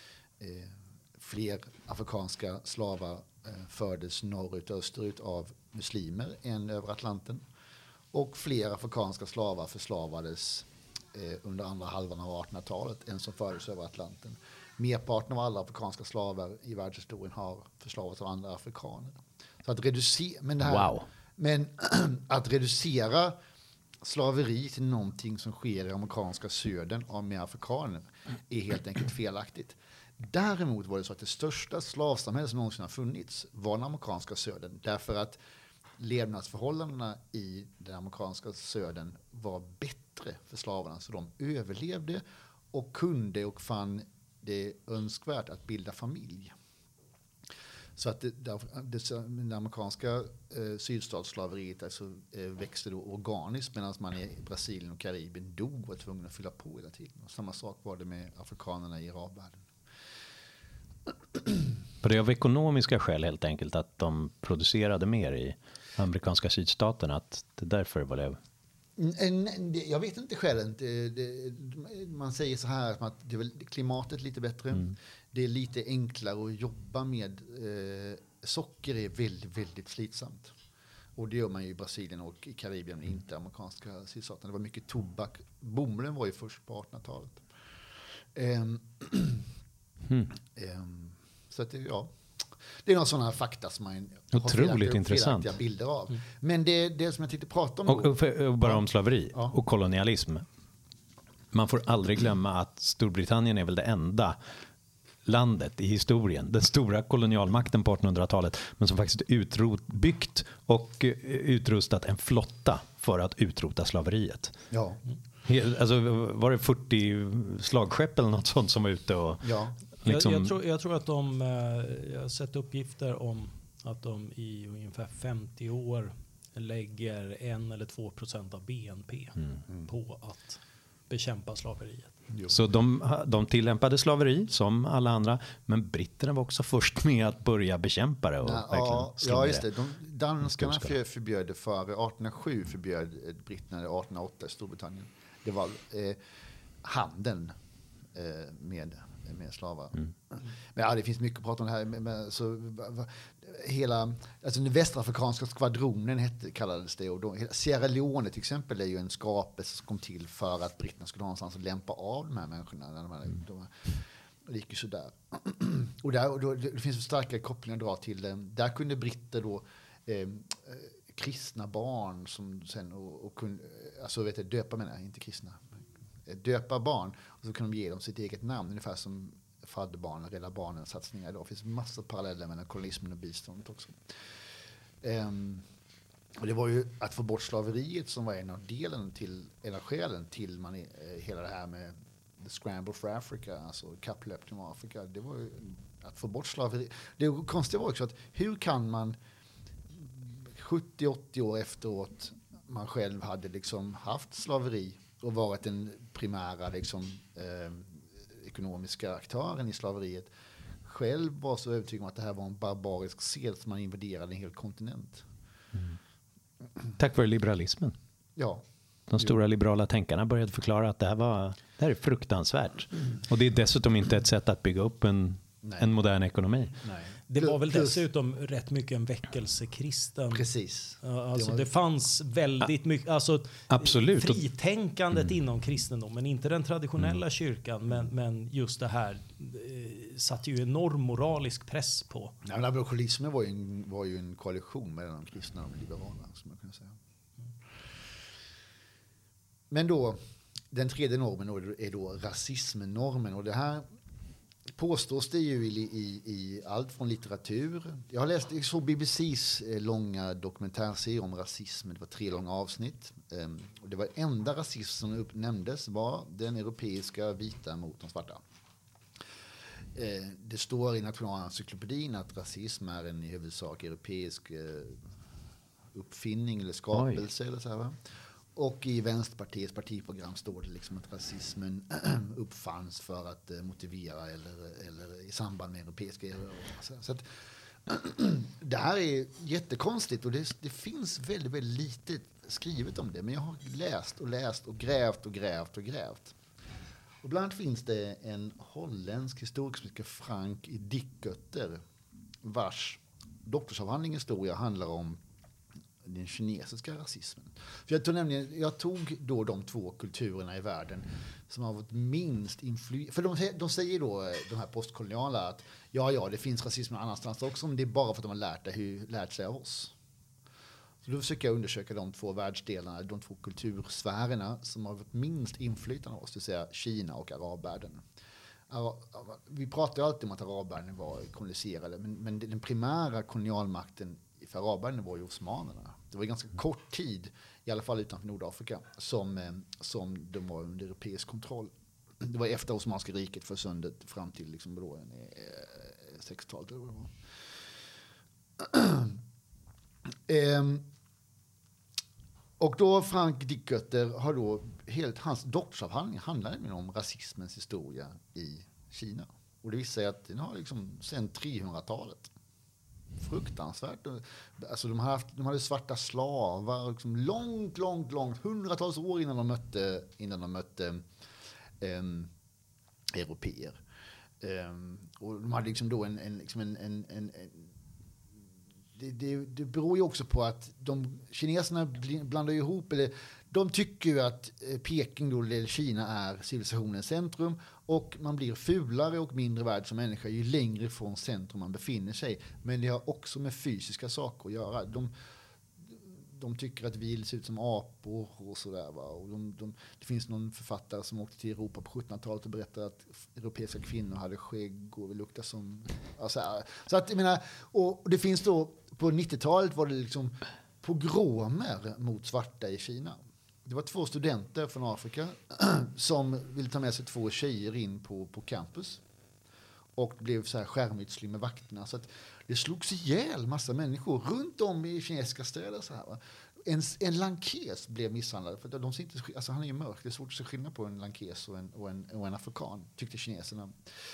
Fler afrikanska slavar fördes norrut och österut av muslimer än över Atlanten. Och fler afrikanska slavar förslavades under andra halvan av 1800-talet än som fördes över Atlanten. Merparten av alla afrikanska slavar i världshistorien har förslavats av andra afrikaner. Så att att reducera slaveri till någonting som sker i amerikanska södern av med afrikaner är helt enkelt felaktigt. Däremot var det så att det största slavsamhället som någonsin har funnits var den amerikanska södern. Därför att levnadsförhållandena i den amerikanska södern var bättre för slavarna. Så de överlevde och kunde och fann det önskvärt att bilda familj. Så att det amerikanska sydstatsslaveriet alltså, växte då organiskt, medan man i Brasilien och Karibien dog och var tvungen att fylla på hela tiden. Och samma sak var det med afrikanerna i arabvärlden. För det är av ekonomiska skäl helt enkelt att de producerade mer i amerikanska sydstaterna, att det därför var det... Jag vet inte skälen. Man säger så här att det är väl klimatet lite bättre. Det är lite enklare att jobba med. Socker är väldigt, väldigt slitsamt. Och det gör man ju i Brasilien och i Karibien, inte amerikanska sydstaterna. Det var mycket tobak. Bomullen var ju först på 1800-talet. Så att det är några sådana fakta som man otroligt intressant. Felaktiga bilder av. Men det som jag tänkte prata om och bara om slaveri och kolonialism. Man får aldrig glömma att Storbritannien är väl det enda landet i historien, den stora kolonialmakten på 1800-talet, men som faktiskt byggt och utrustat en flotta för att utrota slaveriet. Ja. Alltså var det 40 slagskepp eller något sånt som var ute och... Ja. Liksom... Jag tror att jag har sett uppgifter om att de i ungefär 50 år lägger 1 eller 2% av BNP på att bekämpa slaveriet. Jo. Så de tillämpade slaveri som alla andra, men britterna var också först med att börja bekämpa det. Och just det. Danskarna förbjöd det före 1807, förbjöd britterna 1808 i Storbritannien. Det var handeln med slavar. Men det finns mycket att prata om det här. Den västafrikanska skvadronen kallades det. Och Sierra Leone till exempel är ju en skapelse som kom till för att britterna skulle ha någonstans att lämpa av de här människorna. Det gick ju sådär. Och det finns starka kopplingar att dra till det. Där kunde britter då kristna barn som sen döpa barn, och så kan de ge dem sitt eget namn, ungefär som fadderbarn, Rädda Barnens satsningar idag. Det finns massor av paralleller mellan kolonialismen och biståndet också. Och det var ju att få bort slaveriet som var en av skälen till hela det här med the scramble for Africa, alltså kapplöpning av Afrika. Det var ju att få bort slaveri. Det konstiga var också att hur kan man 70-80 år efteråt, man själv hade liksom haft slaveri och varit den primära ekonomiska aktören i slaveriet, själv var så övertygad om att det här var en barbarisk sed som man invaderade en hel kontinent. Tack vare liberalismen. Ja. De stora liberala tänkarna började förklara att det här är fruktansvärt. Och det är dessutom inte ett sätt att bygga upp en modern ekonomi. Nej. Det var väl dessutom rätt mycket en väckelsekristen. Precis. Alltså det fanns väldigt mycket, alltså absolut. Fritänkandet inom kristendomen, inte den traditionella kyrkan, men just det här satte ju enorm moralisk press på. Ja, men abolitionismen var ju en koalition mellan de kristna och de liberala, som man kan säga. Men då, den tredje normen är då rasismnormen, och det här påstås det ju i allt från litteratur. Jag såg BBCs långa dokumentärserie om rasism. Det var 3 långa avsnitt. Och det var enda rasism som nämndes var den europeiska vita mot de svarta. Det står i Nationalencyklopedin att rasism är en i huvudsak europeisk uppfinning eller skapelse. Eller så här, va? Och i Vänsterpartiets partiprogram står det liksom att rasismen uppfanns för att motivera eller i samband med europeiska erövringar. Så att Det här är jättekonstigt och det finns väldigt, väldigt lite skrivet om det. Men jag har läst och grävt. Och bland annat finns det en holländsk historiker som heter Frank Dickötter, vars doktorsavhandling historia handlar om den kinesiska rasismen. För jag tog då de två kulturerna i världen som har varit minst för de säger då, de här postkoloniala, att ja, det finns rasism någon annanstans också, men det är bara för att de har lärt sig av oss. Så då försöker jag undersöka de två världsdelarna, de två kultursfärerna som har varit minst inflytande av oss, det vill säga Kina och arabvärlden. Vi pratar ju alltid om att arabvärlden var koloniserade, men den primära kolonialmakten för arabvärlden var ju osmanerna. Det var ganska kort tid, i alla fall utanför Nordafrika, som de var under europeisk kontroll. Det var efter Osmanska riket för söndet fram till liksom då 60-talet eller vad det var. Och då Frank Dickötter har då hans doktorsavhandling handlar om rasismens historia i Kina. Och det visar sig att den har liksom sedan 300-talet. Fruktansvärt. Alltså de hade svarta slavar liksom långt, hundratals år innan de mötte europeer. Och de hade liksom då det beror ju också på att kineserna blandar ihop, eller de tycker ju att Peking då, eller Kina, är civilisationens centrum, och man blir fulare och mindre värd som människa ju längre ifrån centrum man befinner sig. Men det har också med fysiska saker att göra. De tycker att vi ser ut som apor och sådär. Va? Och det finns någon författare som åkte till Europa på 1700-talet och berättade att europeiska kvinnor hade skägg och luktade som... Alltså, så att, jag menar, och det finns då, på 90-talet var det liksom pogromer mot svarta i Kina. Det var 2 studenter från Afrika som ville ta med sig 2 tjejer in på campus. Och blev så här skärmytslig med vakterna. Så att det slogs ihjäl massa människor runt om i kinesiska städer. Så här, va? En lankes blev misshandlad. För de ser inte, alltså han är ju mörk. Det är svårt att se skillnad på en lankes och en afrikan, tyckte kineserna.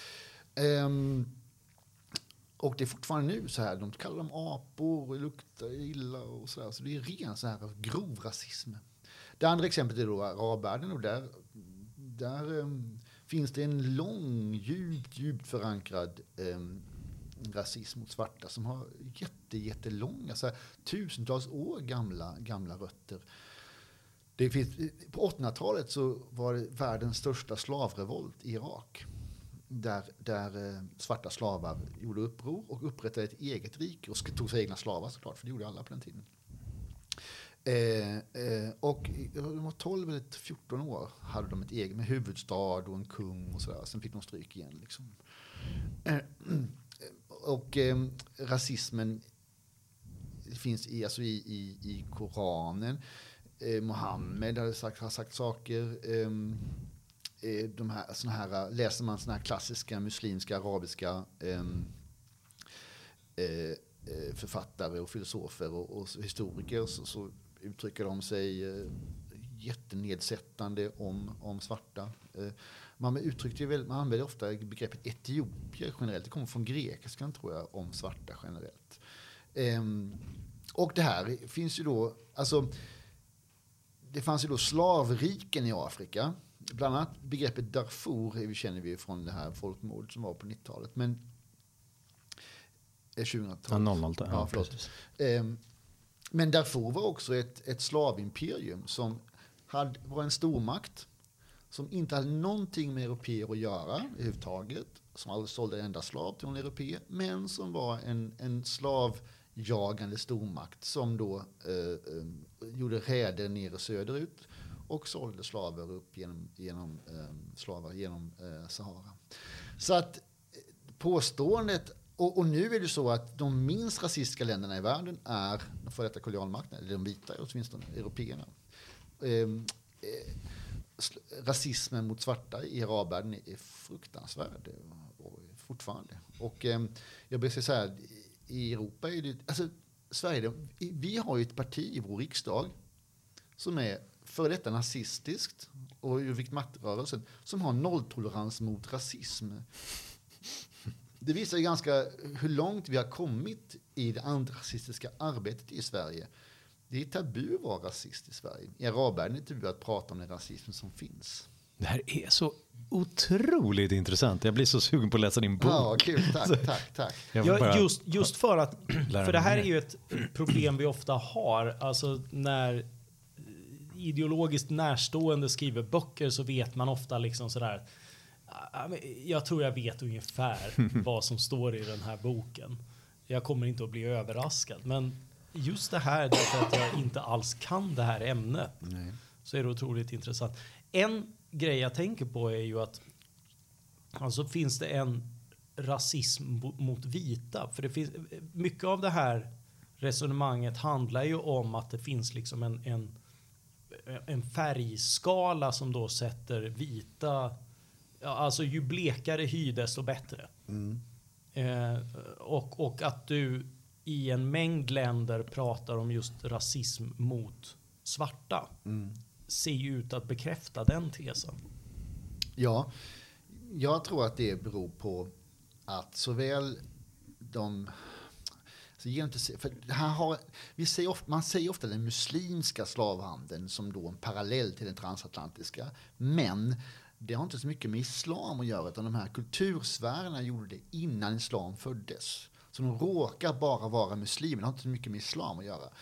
Och det är fortfarande nu så här. De kallar dem apor och luktar illa och så där. Så det är ren så här grov rasism. Det andra exemplet är då arabvärlden, och där finns det en lång, djupt förankrad rasism mot svarta som har jättelånga, så här, tusentals år gamla rötter. Det finns, på 1800-talet så var det världens största slavrevolt i Irak. Där svarta slavar gjorde uppror och upprättade ett eget rike och tog sig egna slavar, såklart, för det gjorde alla på den tiden. Och de var 12 eller 14 år hade de ett eget med huvudstad och en kung och sådär. Sen fick de stryk igen liksom. Och rasismen finns i Koranen. Mohammed har sagt saker. Läser man såna här klassiska muslimska, arabiska författare och filosofer och historiker, så uttrycker de sig jättenedsättande om svarta. Man använder ofta begreppet etiopier generellt. Det kommer från grekiskan, tror jag, om svarta generellt. Och det här finns ju då, alltså det fanns ju då slavriken i Afrika. Bland annat begreppet Darfur känner vi från det här folkmord som var på 90-talet. Men 2000-talet. Ja, 00-talet. Ja, förlåt. Men Darfur var också ett slavimperium som var en stormakt som inte hade någonting med europeer att göra överhuvudtaget, som aldrig sålde en enda slav till någon europeer, men som var en slavjagande stormakt som då gjorde räder ner söderut och sålde slavar upp genom Sahara. Så att påståendet, och nu är det så att de minst rasistiska länderna i världen är de före detta kolonialmakterna, eller de vita, åtminstone européerna. Rasismen mot svarta i arabvärlden är fruktansvärd fortfarande. Och jag vill säga så här, i Europa är det, alltså Sverige, vi har ju ett parti i vår riksdag som är före detta nazistiskt och ur viktmaktrörelsen som har nolltolerans mot rasism. Det visar ju ganska hur långt vi har kommit i det antirasistiska arbetet i Sverige. Det är tabu att vara rasist i Sverige. I arabvärlden är det tabu att prata om den rasism som finns. Det här är så otroligt intressant. Jag blir så sugen på att läsa din bok. Ja, kul. Tack. Just för att, för det här är ju ett problem vi ofta har. Alltså när ideologiskt närstående skriver böcker så vet man ofta liksom sådär, jag tror jag vet ungefär vad som står i den här boken. Jag kommer inte att bli överraskad. Men just det här, därför att jag inte alls kan det här ämnet, så är det otroligt intressant. En grej jag tänker på är ju att alltså finns det en rasism mot vita? För det finns, mycket av det här resonemanget handlar ju om att det finns liksom en färgskala som då sätter vita, alltså ju blekare hy desto bättre. Och att du i en mängd länder pratar om just rasism mot svarta ser ju ut att bekräfta den tesen. Ja, jag tror att det beror på att såväl de... man säger ofta den muslimska slavhandeln som då en parallell till den transatlantiska. Men det har inte så mycket med islam att göra, utan de här kultursfärerna gjorde det innan islam föddes. Så de råkar bara vara muslimer, det har inte så mycket med islam att göra.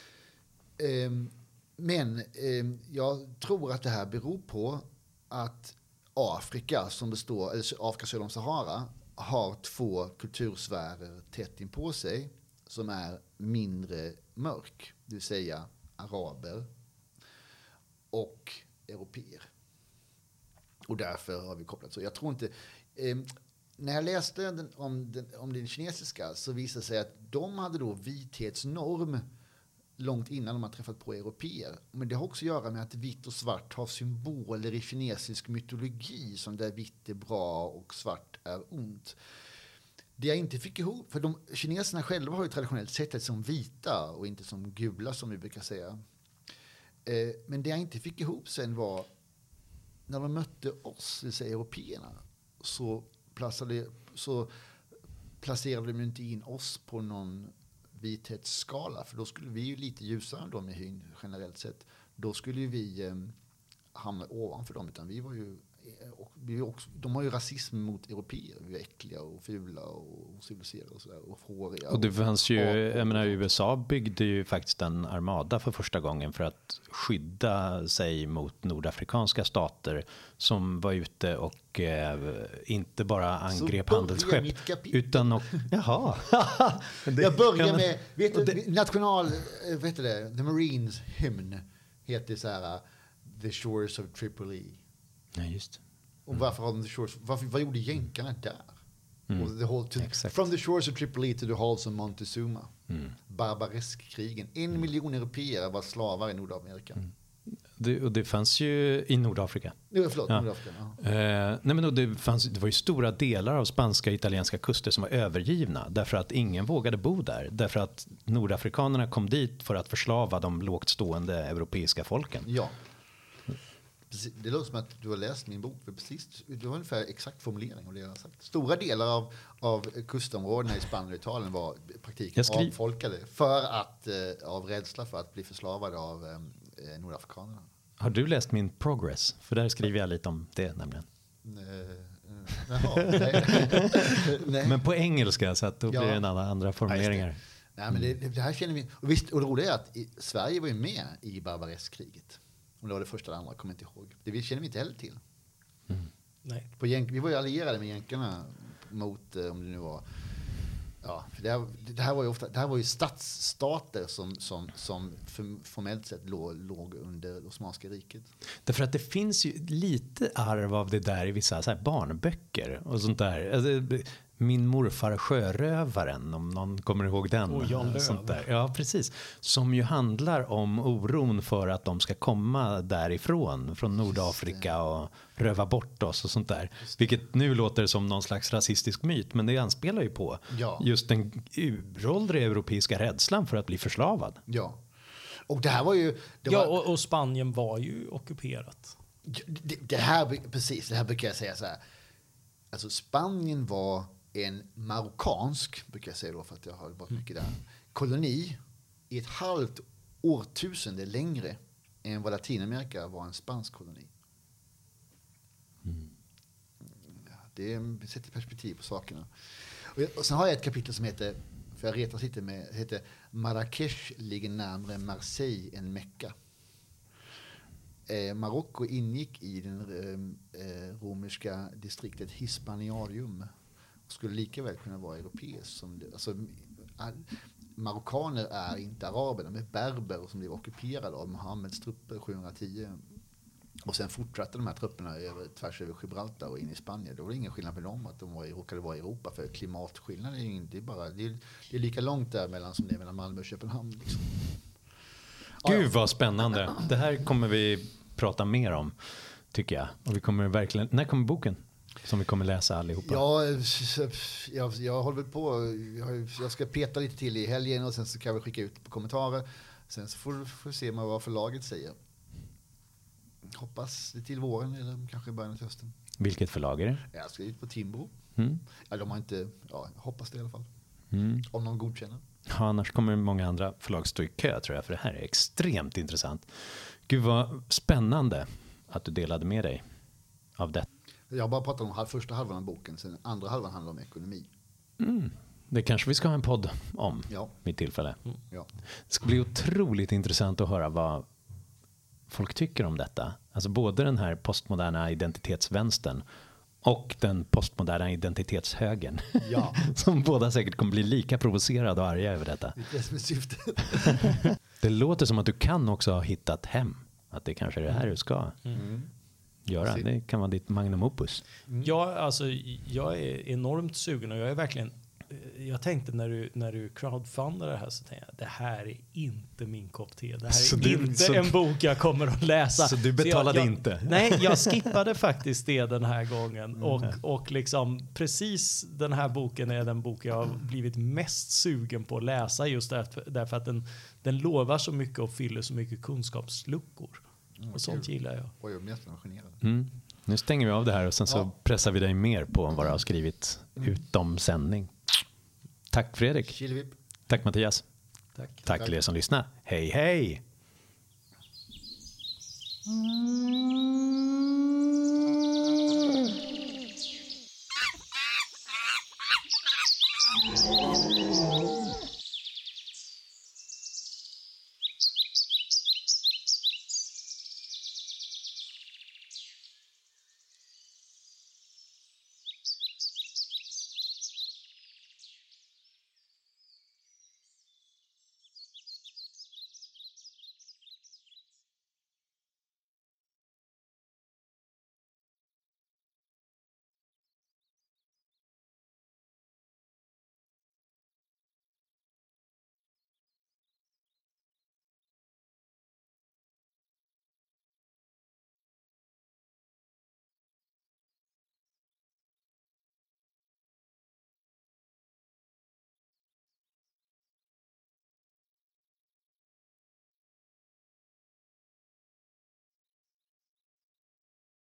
Men jag tror att det här beror på att Afrika, som består, eller Afrika söder om Sahara, har 2 kultursfärer tätt in på sig som är mindre mörk, det vill säga araber och europeer. Och därför har vi kopplat så. Jag tror inte... när jag läste om den kinesiska så visade det sig att de hade då vithetsnorm långt innan de har träffat på europeer. Men det har också att göra med att vitt och svart har symboler i kinesisk mytologi som där vitt är bra och svart är ont. Det jag inte fick ihop, för kineserna själva har ju traditionellt sett det som vita och inte som gula som vi brukar säga. Men det jag inte fick ihop sen var när de mötte oss, det vill säga européerna, så placerade de inte in oss på någon vithetsskala, för då skulle vi ju lite ljusare än dem i hyn generellt sett. Då skulle ju vi hamna ovanför dem, utan vi var ju de har ju rasism mot europeer. Vi är äckliga och fula och civiliserade och sådär, och håriga. Och det fanns ju, jag menar, USA byggde ju faktiskt en armada för första gången för att skydda sig mot nordafrikanska stater som var ute och inte bara angrep handelsskepp utan och jaha. Jag börjar med The Marines hymn heter så här The Shores of Tripoli. Ja, just. Och varför har de the shores? Vad gjorde jänkarna där? From the shores of Tripoli to the halls of Montezuma. Barbareskrigen. 1 miljon europeer var slavar i Nordamerika. Det fanns ju i Nordafrika. Nordafrika. Det var ju stora delar av spanska och italienska kuster som var övergivna därför att ingen vågade bo där. Därför att nordafrikanerna kom dit för att förslava de lågt stående europeiska folken. Ja. Det låter som att du har läst min bok. Det var ungefär exakt formulering av det jag har sagt. Stora delar av kustområdena i Spanien och Italien var i praktiken avfolkade av rädsla för att bli förslavade av nordafrikanerna. Har du läst min Progress? För där skriver jag lite om det nämligen. Nej. Men på engelska, så att då blir det andra formuleringar. Nej, men det här känner vi. Och visst, och det roliga är att Sverige var ju med i barbareskriget. Om det var det första eller andra, kommer jag inte ihåg. Det känner vi inte heller till. Nej. Vi var ju allierade med jänkarna mot, om det nu var... Ja, för det här var ju stadsstater som formellt sett låg under Osmanska riket. Därför att det finns ju lite arv av det där i vissa så här barnböcker och sånt där. Alltså, min morfar sjörövaren, om någon kommer ihåg den. Och Jan Löv. Sånt där. Ja, precis. Som ju handlar om oron för att de ska komma därifrån, från Nordafrika och röva bort oss och sånt där. Vilket nu låter som någon slags rasistisk myt, men det anspelar ju på just den uråldriga europeiska rädslan för att bli förslavad. Ja. Och det här var ju... och Spanien var ju ockuperat. Det här brukar jag säga så här. Alltså Spanien var en marockansk, brukar jag säga då för att jag har varit mycket där, koloni i ett halvt årtusende längre än vad Latinamerika var en spansk koloni. Det sätter perspektiv på sakerna. Och sen har jag ett kapitel som heter, för jag retas lite med, heter Marrakesh ligger närmare Marseille än Mecka. Marocko ingick i den romerska distriktet Hispaniarium och skulle lika väl kunna vara europeiskt. Marockaner är inte araber, de är berber som blev ockuperade av Mohammeds trupper 710. Och sen fortsatte de här trupperna tvärs över Gibraltar och in i Spanien. Då var det ingen skillnad på dem att de råkade vara i Europa, för klimatskillnad är inte det är lika långt där mellan som det är mellan Malmö och Köpenhamn. Liksom. Gud vad spännande. Det här kommer vi prata mer om, tycker jag. Och vi kommer verkligen, när kommer boken som vi kommer läsa allihopa? Ja, jag håller på. Jag ska peta lite till i helgen och sen så kan vi skicka ut på kommentarer. Sen så får vi se vad förlaget säger. Hoppas det till våren eller kanske början av hösten. Vilket förlag är det? Jag ska ut på Timbro. Mm. Ja, de har inte, hoppas det i alla fall. Om någon godkänner. Ja, annars kommer många andra förlag stå i kö, tror jag, för det här är extremt intressant. Gud vad spännande att du delade med dig av det. Jag har bara pratat om första halvan av boken, sen andra halvan handlar om ekonomi. Det kanske vi ska ha en podd om vid tillfälle. Ja. Det ska bli otroligt intressant att höra vad folk tycker om detta. Alltså både den här postmoderna identitetsvänstern och den postmoderna identitetshögern. Ja. Som båda säkert kommer bli lika provocerade och arga över detta. Det är det som är syftet. Det låter som att du kan också ha hittat hem. Att det kanske är det här du ska göra. Det kan vara ditt magnum opus. Ja, alltså jag är enormt sugen och jag är verkligen, jag tänkte när du crowdfundade det här så tänkte jag, det här är inte min kopp te. Det här är inte en bok jag kommer att läsa. Så du betalade inte? Nej, jag skippade faktiskt det den här gången. Och liksom precis den här boken är den bok jag har blivit mest sugen på att läsa, just därför att den lovar så mycket och fyller så mycket kunskapsluckor. Och sånt gillar jag. Oj, jag blir nästan generad. Nu stänger vi av det här och sen så pressar vi dig mer på vad du har skrivit utom sändning. Tack Fredrik. Chilivip. Tack Mattias. Tack till er som lyssnar. Hej hej!